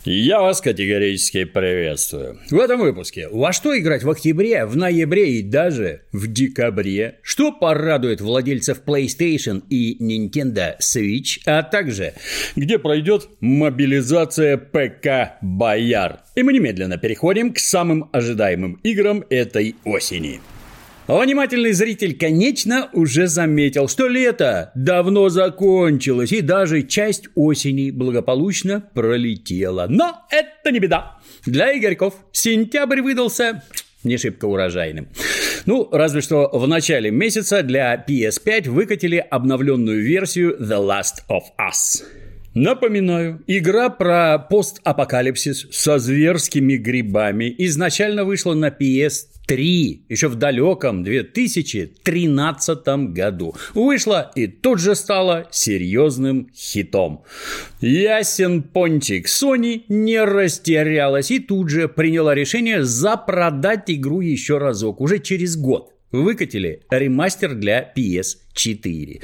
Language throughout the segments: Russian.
Я вас категорически приветствую. В этом выпуске во что играть в октябре, в ноябре и даже в декабре, что порадует владельцев PlayStation и Nintendo Switch, а также где пройдет мобилизация ПК-бояр. И мы немедленно переходим к самым ожидаемым играм этой осени. Внимательный зритель, конечно, уже заметил, что лето давно закончилось, и даже часть осени благополучно пролетела. Но это не беда. Для игорьков сентябрь выдался не шибко урожайным. Разве что в начале месяца для PS5 выкатили обновленную версию The Last of Us. Напоминаю, игра про постапокалипсис со зверскими грибами изначально вышла на PS3 еще в далеком 2013 году. Вышла и тут же стала серьезным хитом. Ясен пончик, Sony не растерялась и тут же приняла решение запродать игру еще разок, уже через год. Выкатили ремастер для PS4.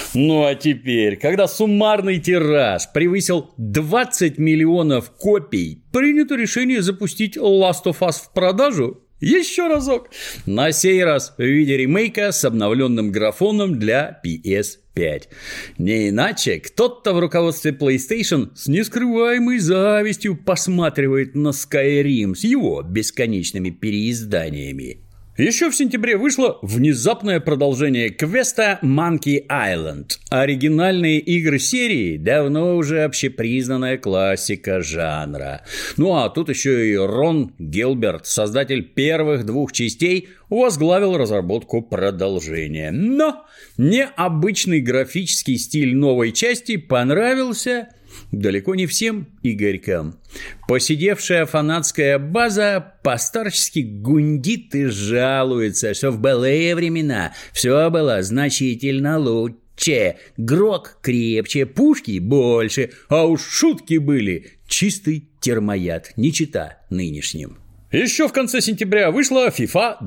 А теперь, когда суммарный тираж превысил 20 миллионов копий, принято решение запустить Last of Us в продажу еще разок. На сей раз в виде ремейка с обновленным графоном для PS5. Не иначе, кто-то в руководстве PlayStation с нескрываемой завистью посматривает на Skyrim с его бесконечными переизданиями. Еще в сентябре вышло внезапное продолжение квеста Monkey Island. Оригинальные игры серии давно уже общепризнанная классика жанра. А тут еще и Рон Гилберт, создатель первых двух частей, возглавил разработку продолжения. Но необычный графический стиль новой части понравился далеко не всем игорькам. Посидевшая фанатская база постарчески гундит и жалуется, что в былые времена все было значительно лучше. Грок крепче, пушки больше, а уж шутки были чистый термояд, не чита нынешним. Еще в конце сентября вышла FIFA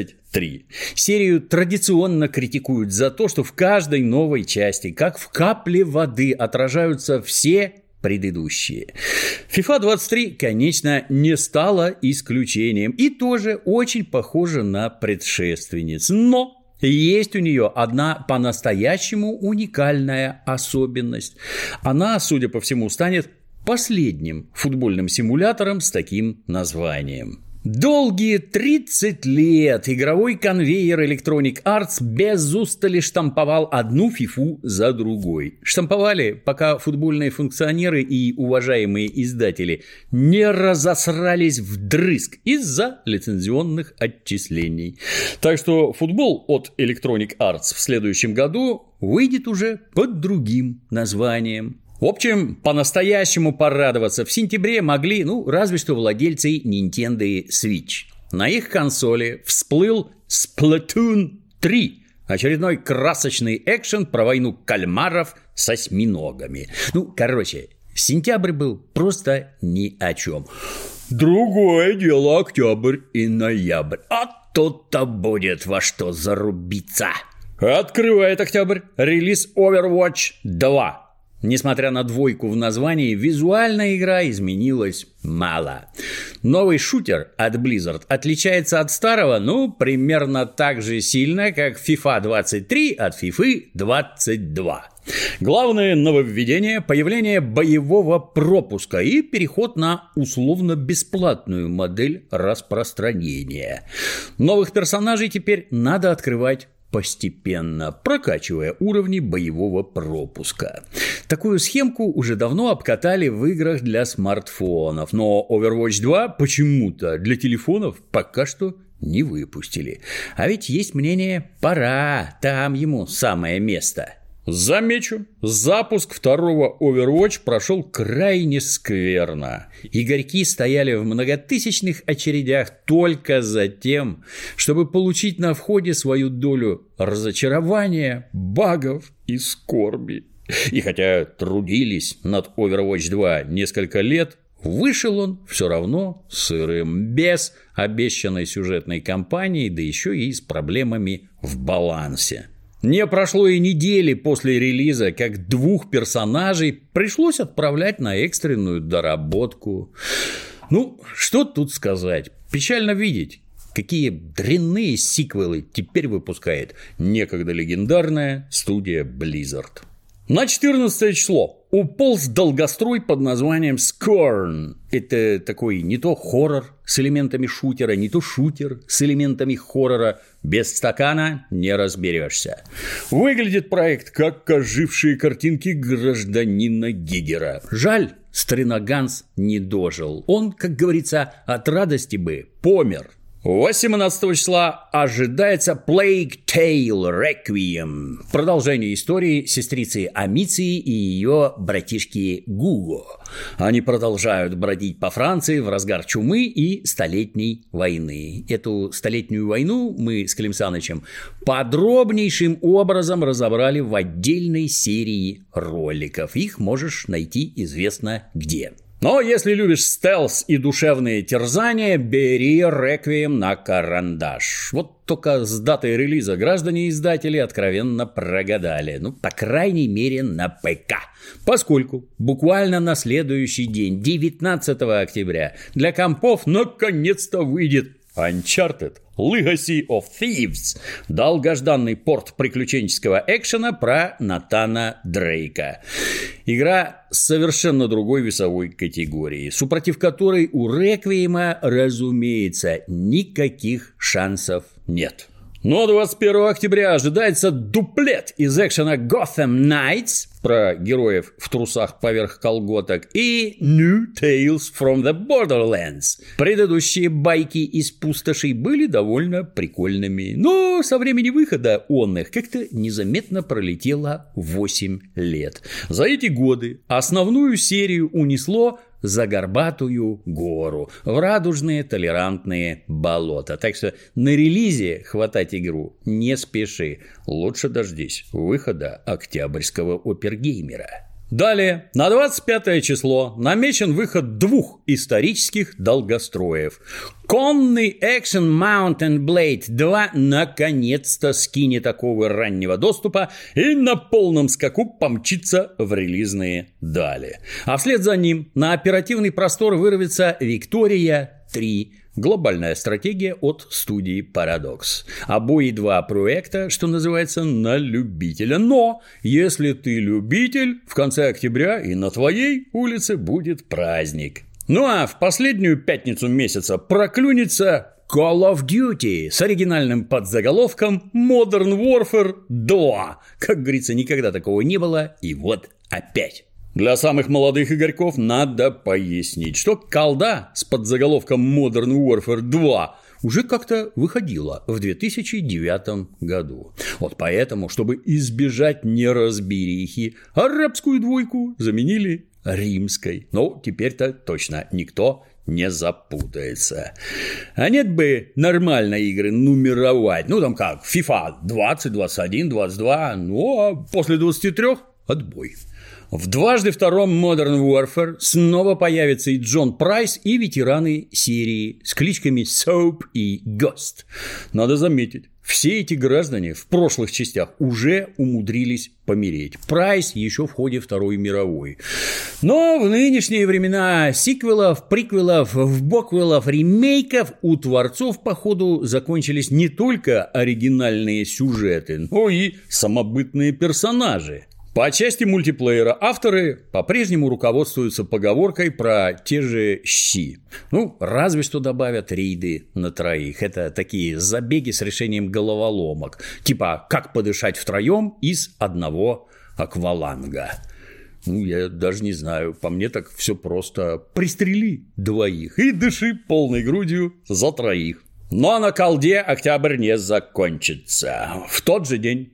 23. Серию традиционно критикуют за то, что в каждой новой части, как в капле воды, отражаются все предыдущие. FIFA 23, конечно, не стала исключением и тоже очень похожа на предшественниц. Но есть у нее одна по-настоящему уникальная особенность. Она, судя по всему, станет последним футбольным симулятором с таким названием. Долгие 30 лет игровой конвейер Electronic Arts без устали штамповал одну фифу за другой. Штамповали, пока футбольные функционеры и уважаемые издатели не разосрались вдрызг из-за лицензионных отчислений. Так что футбол от Electronic Arts в следующем году выйдет уже под другим названием. В общем, по-настоящему порадоваться в сентябре могли, разве что владельцы Nintendo Switch. На их консоли всплыл Splatoon 3, очередной красочный экшен про войну кальмаров с осьминогами. Сентябрь был просто ни о чем. Другое дело октябрь и ноябрь. А тут-то будет во что зарубиться. Открывает октябрь релиз Overwatch 2. Несмотря на двойку в названии, визуальная игра изменилась мало. Новый шутер от Blizzard отличается от старого, примерно так же сильно, как FIFA 23 от FIFA 22. Главное нововведение – появление боевого пропуска и переход на условно-бесплатную модель распространения. Новых персонажей теперь надо открывать постепенно, прокачивая уровни боевого пропуска. Такую схемку уже давно обкатали в играх для смартфонов, но Overwatch 2 почему-то для телефонов пока что не выпустили. А ведь есть мнение, пора, там ему самое место. Замечу, запуск второго Overwatch прошел крайне скверно. Игорьки стояли в многотысячных очередях только за тем, чтобы получить на входе свою долю разочарования, багов и скорби. И хотя трудились над Overwatch 2 несколько лет, вышел он все равно сырым, без обещанной сюжетной кампании, да еще и с проблемами в балансе. Не прошло и недели после релиза, как 2 персонажей пришлось отправлять на экстренную доработку. Ну, что тут сказать? Печально видеть, какие дрянные сиквелы теперь выпускает некогда легендарная студия Blizzard. На 14 число уполз долгострой под названием Scorn. Это такой не то хоррор с элементами шутера, не то шутер с элементами хоррора. Без стакана не разберешься. Выглядит проект как ожившие картинки гражданина Гигера. Жаль, старина Ганс не дожил. Он, как говорится, от радости бы помер. 18 числа ожидается Plague Tale Requiem. Продолжение истории сестрицы Амиции и ее братишки Гуго. Они продолжают бродить по Франции в разгар чумы и Столетней войны. Эту Столетнюю войну мы с Клим Санычем подробнейшим образом разобрали в отдельной серии роликов. Их можешь найти известно где. Но если любишь стелс и душевные терзания, бери «Реквием» на карандаш. Вот только с датой релиза граждане-издатели откровенно прогадали. Ну, по крайней мере, на ПК. Поскольку буквально на следующий день, 19 октября, для компов наконец-то выйдет Uncharted Legacy of Thieves, долгожданный порт приключенческого экшена про Натана Дрейка. Игра совершенно другой весовой категории, супротив которой у Реквиема, разумеется, никаких шансов нет. Но 21 октября ожидается дуплет из экшена Gotham Knights про героев в трусах поверх колготок и New Tales from the Borderlands. Предыдущие байки из пустошей были довольно прикольными, но со времени выхода онных как-то незаметно пролетело 8 лет. За эти годы основную серию унесло за горбатую гору, в радужные толерантные болота. Так что на релизе хватать игру не спеши. Лучше дождись выхода октябрьского опергеймера. Далее, на 25 число намечен выход 2 исторических долгостроев. Конный экшен Mountain Blade 2 наконец-то скинет оковы раннего доступа и на полном скаку помчится в релизные дали. А вслед за ним на оперативный простор вырвется Виктория 3. Глобальная стратегия от студии Paradox. Обои 2 проекта, что называется, на любителя. Но если ты любитель, в конце октября и на твоей улице будет праздник. Ну а в последнюю пятницу месяца проклюнется Call of Duty с оригинальным подзаголовком Modern Warfare 2. Как говорится, никогда такого не было, и вот опять. Для самых молодых игорьков надо пояснить, что колда с подзаголовком Modern Warfare 2 уже как-то выходила в 2009 году. Вот поэтому, чтобы избежать неразберихи, арабскую двойку заменили римской. Ну, теперь-то точно никто не запутается. А нет бы нормально игры нумеровать. Ну, там как, FIFA 20, 21, 22, ну, а после 23 отбой. В дважды втором Modern Warfare снова появятся и Джон Прайс, и ветераны серии с кличками Soap и Ghost. Надо заметить, все эти граждане в прошлых частях уже умудрились помереть. Прайс еще в ходе Второй мировой. Но в нынешние времена сиквелов, приквелов, вбоквелов, ремейков у творцов, походу, закончились не только оригинальные сюжеты, но и самобытные персонажи. По части мультиплеера авторы по-прежнему руководствуются поговоркой про те же щи. Ну, разве что добавят рейды на троих. Это такие забеги с решением головоломок. Типа, как подышать втроем из одного акваланга. Ну, я даже не знаю, по мне так все просто. Пристрели 2 и дыши полной грудью за 3. Но на колде октябрь не закончится. В тот же день,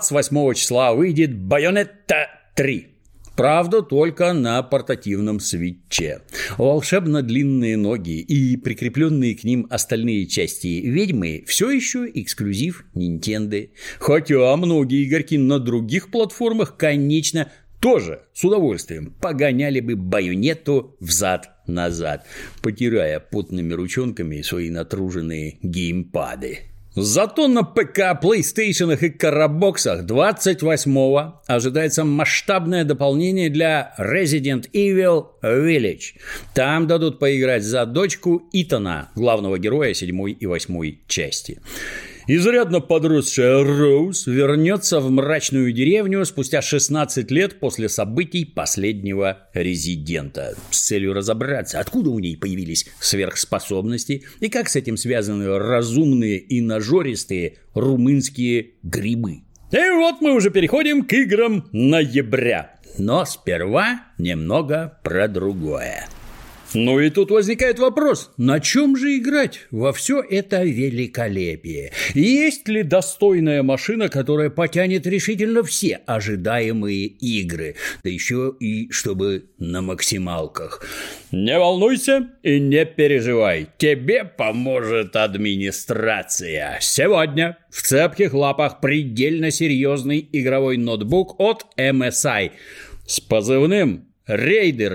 28 числа, выйдет Bayonetta 3. Правда, только на портативном свитче. Волшебно длинные ноги и прикрепленные к ним остальные части ведьмы все еще эксклюзив Nintendo. Хотя многие игроки на других платформах, конечно, тоже с удовольствием погоняли бы Байонетту взад-назад, потирая потными ручонками свои натруженные геймпады. Зато на ПК, PlayStation и Карабоксах 28-го ожидается масштабное дополнение для Resident Evil Village. Там дадут поиграть за дочку Итана, главного героя 7 и 8 части. Изрядно подросшая Роуз вернется в мрачную деревню спустя 16 лет после событий последнего Резидента с целью разобраться, откуда у ней появились сверхспособности и как с этим связаны разумные и нажористые румынские грибы. И вот мы уже переходим к играм ноября. Но сперва немного про другое. Ну и тут возникает вопрос, на чем же играть во все это великолепие? Есть ли достойная машина, которая потянет решительно все ожидаемые игры? Да еще и чтобы на максималках. Не волнуйся и не переживай, тебе поможет администрация. Сегодня в цепких лапах предельно серьезный игровой ноутбук от MSI с позывным Raider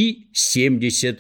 GE76.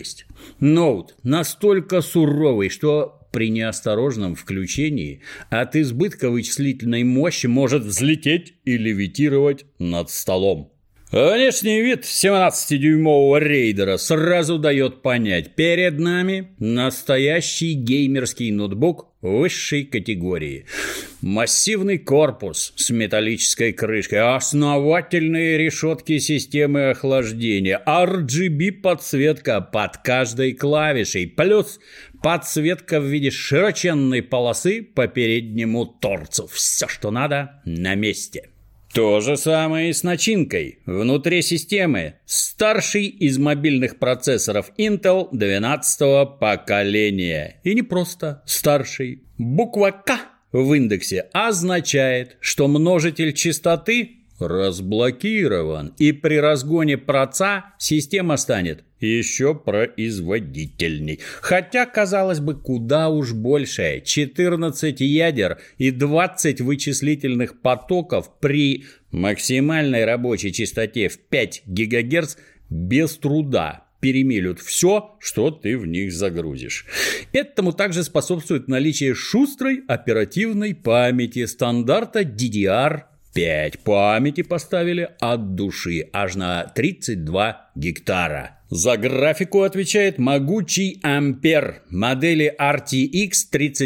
Ноут настолько суровый, что при неосторожном включении от избытка вычислительной мощи может взлететь и левитировать над столом. Внешний вид 17-дюймового рейдера сразу дает понять, перед нами настоящий геймерский ноутбук высшей категории. Массивный корпус с металлической крышкой, основательные решетки системы охлаждения, RGB-подсветка под каждой клавишей, плюс подсветка в виде широченной полосы по переднему торцу. Все, что надо, на месте. То же самое и с начинкой. Внутри системы старший из мобильных процессоров Intel 12-го поколения. И не просто старший. Буква К в индексе означает, что множитель частоты разблокирован, и при разгоне проца система станет еще производительней. Хотя, казалось бы, куда уж больше. 14 ядер и 20 вычислительных потоков при максимальной рабочей частоте в 5 ГГц без труда перемелют все, что ты в них загрузишь. Этому также способствует наличие шустрой оперативной памяти стандарта DDR5. Памяти поставили от души, аж на 32 гектара. За графику отвечает могучий Ампер модели RTX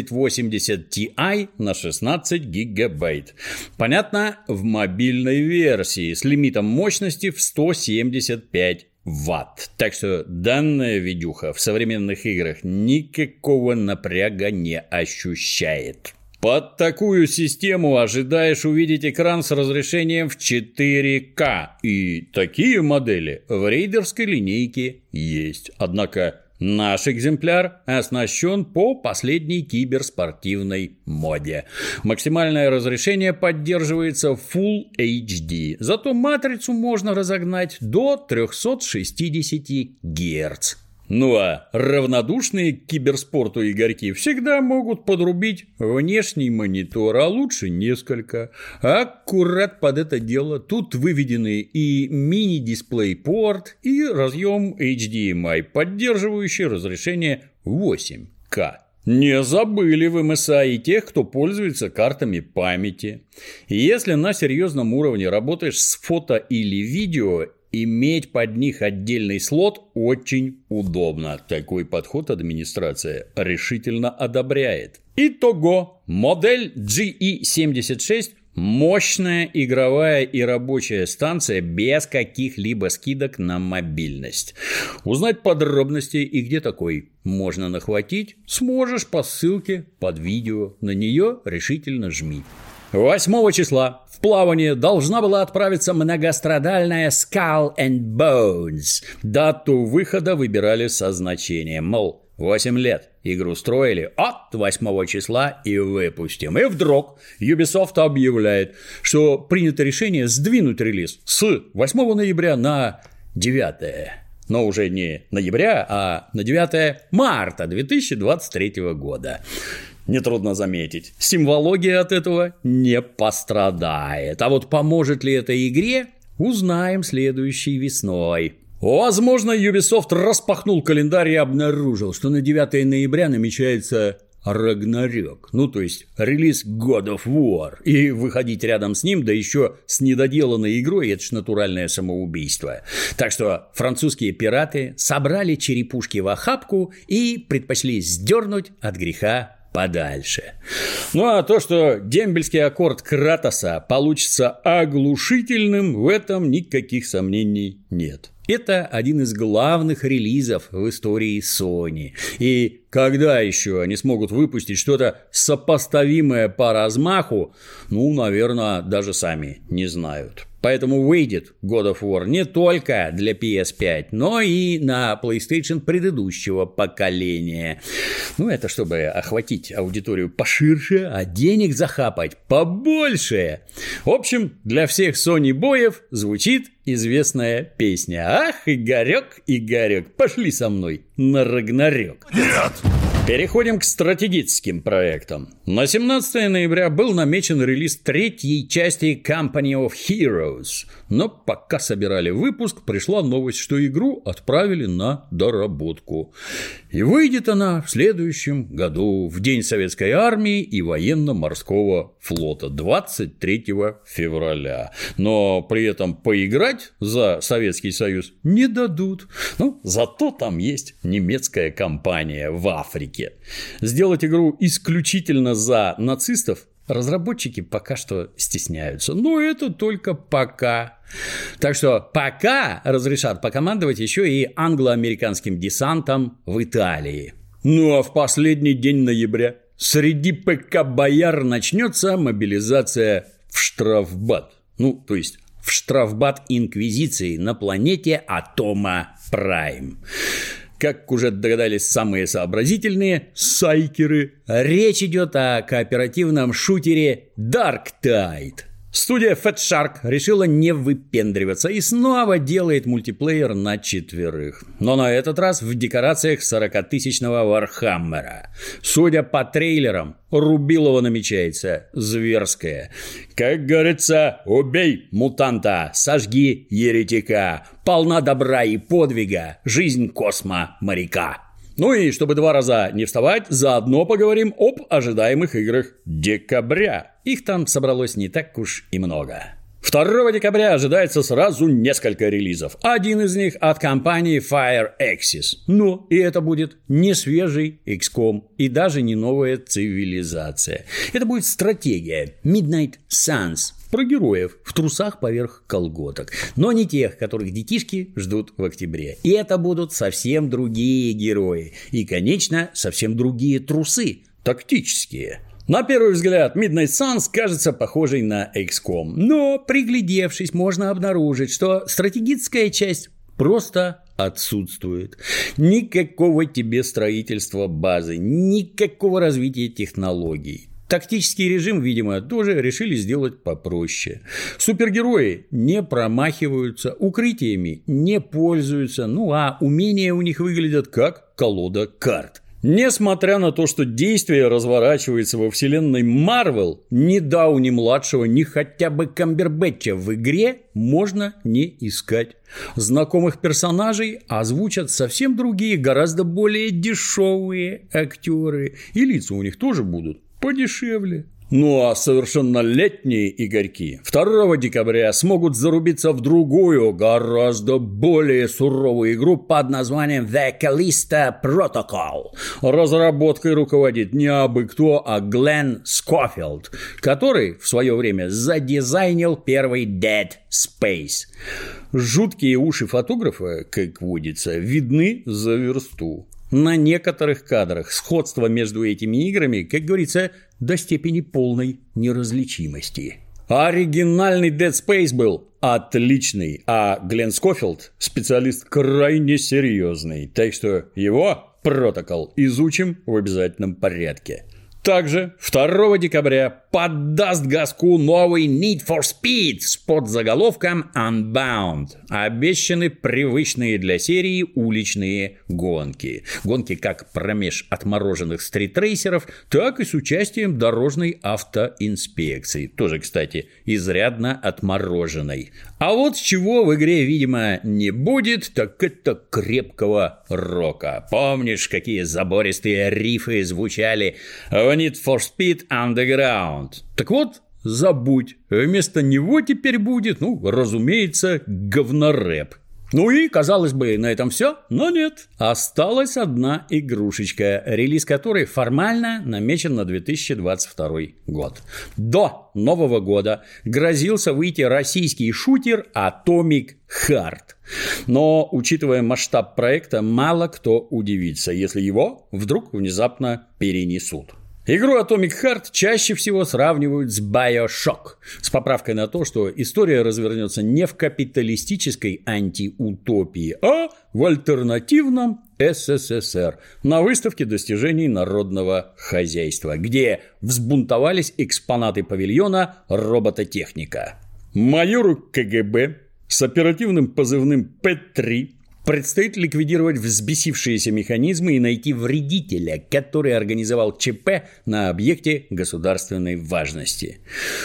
3080 Ti на 16 гигабайт. Понятно, в мобильной версии с лимитом мощности в 175 Ватт. Так что данная видюха в современных играх никакого напряга не ощущает. Под такую систему ожидаешь увидеть экран с разрешением в 4К. И такие модели в рейдерской линейке есть. Однако наш экземпляр оснащен по последней киберспортивной моде. Максимальное разрешение поддерживается в Full HD. Зато матрицу можно разогнать до 360 Гц. Ну а равнодушные к киберспорту игорьки всегда могут подрубить внешний монитор, а лучше несколько. Аккурат под это дело тут выведены и мини-дисплей-порт, и разъем HDMI, поддерживающий разрешение 8К. Не забыли в MSI и тех, кто пользуется картами памяти. Если на серьезном уровне работаешь с фото или видео, иметь под них отдельный слот очень удобно. Такой подход администрация решительно одобряет. Итого, модель GE76 – мощная игровая и рабочая станция без каких-либо скидок на мобильность. Узнать подробности и где такой можно нахватить сможешь по ссылке под видео. На нее решительно жми. 8 числа в плавание должна была отправиться многострадальная Skull and Bones. Дату выхода выбирали со значением, мол, 8 лет игру строили, от 8 числа и выпустим. И вдруг Ubisoft объявляет, что принято решение сдвинуть релиз с 8 ноября на 9. Но уже не ноября, а на 9 марта 2023 года. Нетрудно заметить, символология от этого не пострадает. А вот поможет ли это игре, узнаем следующей весной. Возможно, Ubisoft распахнул календарь и обнаружил, что на 9 ноября намечается Рагнарёк, то есть релиз God of War, и выходить рядом с ним, да еще с недоделанной игрой, это ж натуральное самоубийство. Так что французские пираты собрали черепушки в охапку и предпочли сдернуть от греха подальше. А то, что дембельский аккорд Кратоса получится оглушительным, в этом никаких сомнений нет. Это один из главных релизов в истории Sony. И когда еще они смогут выпустить что-то сопоставимое по размаху, наверное, даже сами не знают. Поэтому выйдет God of War не только для PS5, но и на PlayStation предыдущего поколения. Это чтобы охватить аудиторию поширше, а денег захапать побольше. В общем, для всех Sony-боев звучит известная песня. Ах, Игорек, пошли со мной на Рагнарёк. Нет! Переходим к стратегическим проектам. На 17 ноября был намечен релиз третьей части Company of Heroes, но пока собирали выпуск, пришла новость, что игру отправили на доработку. И выйдет она в следующем году, в День Советской Армии и Военно-Морского флота, 23 февраля. Но при этом поиграть за Советский Союз не дадут. Зато там есть немецкая компания в Африке. Сделать игру исключительно за нацистов разработчики пока что стесняются. Но это только пока. Так что пока разрешат покомандовать еще и англо-американским десантом в Италии. А в последний день ноября среди ПК-бояр начнется мобилизация в штрафбат. То есть в штрафбат Инквизиции на планете Атома Прайм. Как уже догадались самые сообразительные сайкеры, речь идет о кооперативном шутере Dark Tide. Студия Fat Shark решила не выпендриваться и снова делает мультиплеер на 4. Но на этот раз в декорациях 40-тысячного Вархаммера. Судя по трейлерам, рубилово намечается зверское. Как говорится, убей мутанта, сожги еретика, полна добра и подвига, жизнь космо-моряка. И чтобы 2 раза не вставать, заодно поговорим об ожидаемых играх декабря. Их там собралось не так уж и много. 2 декабря ожидается сразу несколько релизов. Один из них от компании Firaxis. И это будет не свежий XCOM и даже не новая цивилизация. Это будет стратегия Midnight Suns. Про героев в трусах поверх колготок. Но не тех, которых детишки ждут в октябре. И это будут совсем другие герои. И, конечно, совсем другие трусы. Тактические. На первый взгляд, Midnight Suns кажется похожей на XCOM. Но, приглядевшись, можно обнаружить, что стратегическая часть просто отсутствует. Никакого тебе строительства базы, никакого развития технологий. Тактический режим, видимо, тоже решили сделать попроще. Супергерои не промахиваются, укрытиями не пользуются, а умения у них выглядят как колода карт. Несмотря на то, что действие разворачивается во вселенной Marvel, ни Дауни-младшего, ни хотя бы Камбербэтча в игре можно не искать. Знакомых персонажей озвучат совсем другие, гораздо более дешевые актеры, и лица у них тоже будут подешевле. А совершеннолетние игорьки 2 декабря смогут зарубиться в другую, гораздо более суровую игру под названием The Callisto Protocol. Разработкой руководит не абы кто, а Глен Скофилд, который в свое время задизайнил первый Dead Space. Жуткие уши фотографа, как водится, видны за версту. На некоторых кадрах сходство между этими играми, как говорится, до степени полной неразличимости. Оригинальный Dead Space был отличный, а Глен Скофилд – специалист крайне серьезный, так что его протокол изучим в обязательном порядке. Также 2 декабря поддаст газку новый Need for Speed с подзаголовком Unbound. Обещаны привычные для серии уличные гонки. Гонки как промеж отмороженных стритрейсеров, так и с участием дорожной автоинспекции. Тоже, кстати, изрядно отмороженной. А вот с чего в игре, видимо, не будет, так это крепкого рока. Помнишь, какие забористые рифы звучали в Need for Speed Underground? Так вот, забудь. Вместо него теперь будет, разумеется, говнорэп. Ну и, казалось бы, на этом все, но нет. Осталась одна игрушечка, релиз которой формально намечен на 2022 год. До Нового года грозился выйти российский шутер Atomic Heart. Но, учитывая масштаб проекта, мало кто удивится, если его вдруг внезапно перенесут. Игру Atomic Heart чаще всего сравнивают с BioShock, с поправкой на то, что история развернется не в капиталистической антиутопии, а в альтернативном СССР на выставке достижений народного хозяйства, где взбунтовались экспонаты павильона робототехника. Майору КГБ с оперативным позывным П-3 предстоит ликвидировать взбесившиеся механизмы и найти вредителя, который организовал ЧП на объекте государственной важности.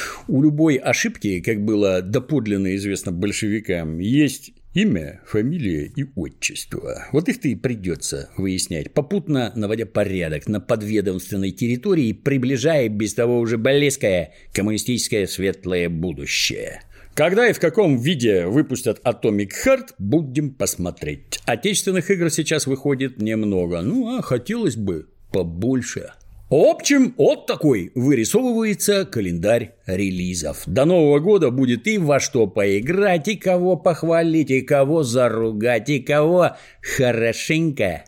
У любой ошибки, как было доподлинно известно большевикам, есть имя, фамилия и отчество. Вот их-то и придется выяснять, попутно наводя порядок на подведомственной территории и приближая без того уже близкое коммунистическое светлое будущее. Когда и в каком виде выпустят Atomic Heart, будем посмотреть. Отечественных игр сейчас выходит немного, а хотелось бы побольше. В общем, вот такой вырисовывается календарь релизов. До Нового года будет и во что поиграть, и кого похвалить, и кого заругать, и кого хорошенько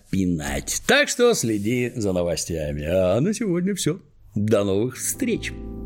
отпинать. Так что следи за новостями. А на сегодня все. До новых встреч!